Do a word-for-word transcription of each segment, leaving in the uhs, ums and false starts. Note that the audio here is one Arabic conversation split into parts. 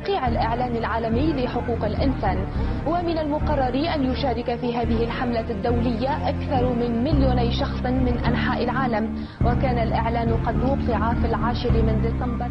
توقيع الإعلان العالمي لحقوق الإنسان. ومن المقرر أن يشارك في هذه الحملة الدولية أكثر من مليوني شخص من أنحاء العالم، وكان الإعلان قد وقع في العاشر من ديسمبر.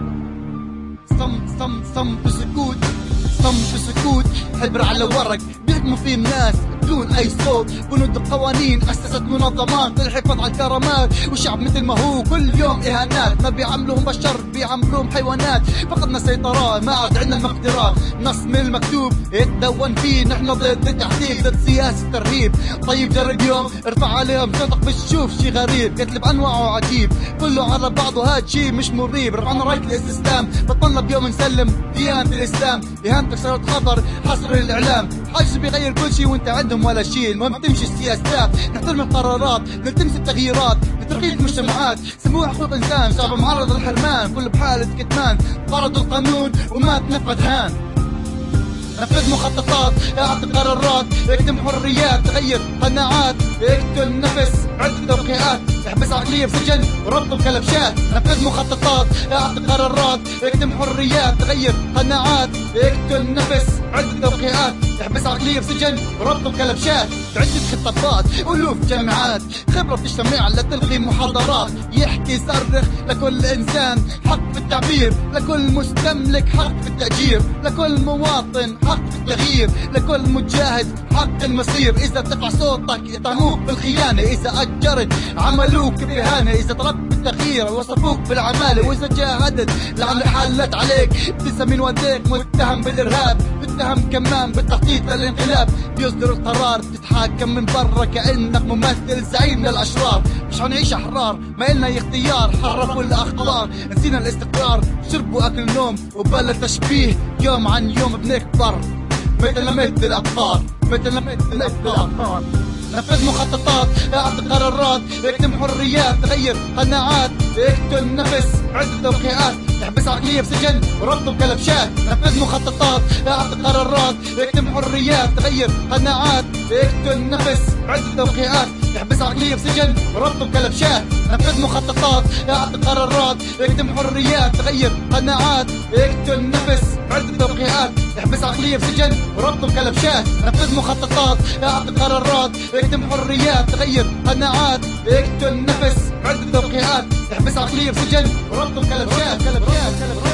صمت صمت صمت سكوت، صمت سكوت، حبر على ورق بيحكموا فيه الناس بدون اي صوت. بنود القوانين اسست منظمات للحفاظ على الكرامات، والشعب مثل ما هو كل يوم اهانات. ما بيعاملوهم بشر، بيعاملوهم حيوانات. فقدنا السيطرة، ما عاد عندنا المقدرة. نص من المكتوب يتدون فيه، نحن ضد التحديد، ضد سياسة الترهيب. طيب جرب يوم ارفع عليهم صوتك بتشوف شي غريب. قتل بانواعه عجيب، كله على بعضه، هاد شي مش مريب. رفعنا راية الاستسلام، بطلنا بيوم نسلم ديانة الاسلام. اهانتك صارت خطر، حصر الاعلام. حاجز بيغير كل شي وانت عندهم ولا شيء. المهم تمشي السياسات، نحترم القرارات، نلتمس التغييرات لترقية المجتمعات. سموها حقوق انسان، شعب معرض للحرمان، كل بحالة كتمان. فرضوا القانون وما تنفذ هان. نفذ مخططات، اعطي قرارات، اكتم حريات، تغير قناعات، اقتل نفس، عد توقيعات، احبس عقلية بسجن وربطه بكلبشات. نفذ مخططات، اعطي قرارات، اكتم حريات، تغير قناعات، اقتل نفس، عد توقيعات، احبس عقلية بسجن وربطه بكلبشات. عدة خطابات، ألوف جامعات، خبرة بتجتمع لتلقي محاضرات. يحكي صرخ لكل إنسان، حق في التعبير، لكل مستملك حق في التأجير، لكل مواطن حق في التغيير، لكل مجاهد حق المصير. إذا ترفع صوتك يطعنوك بالخيانة، إذا أجرت عملوك بإهانة، إذا طلبت بالتغيير وصفوك بالعمالة، وإذا جاهدت لعنة حلت عليك. ابتسم من والديك متهم بالإرهاب، متهم كمان بالتخطيط للانقلاب. بيصدر القرار تتحاكم من برا كأنك ممثل زعيم للأشرار. مش هنعيش أحرار، ما إلنا اختيار، حرفوا الأخبار. نسينا الاستقرار، شربوا أكل نوم وبلا تشبيه. يوم عن يوم بنكبر مثل مثل الأبطال، مثل مثل الأبطال. نفذ مخططات، اعطي قرارات، اكتم حريات، تغير قناعات، اقتل نفس، عد توقيعات، احبس عقلية بسجن وربطه بكلبشات. نفذ مخططات، اعطي قرارات، اكتم حريات، تغير قناعات، اقتل نفس، عد توقيعات، احبس عقلية بسجن وربطه بكلبشات. نفذ مخططات، اعطي قرارات، اكتم حريات، تغير قناعات، اقتل نفس، عد توقيعات، احبس عقلية بسجن وربطه بكلبشات. نفذ مخططات، اعطي قرارات، اكتم حريات، تغير قناعات، اقتل نفس، عد توقيعات، احبس عقلية بسجن وربطه بكلبشات.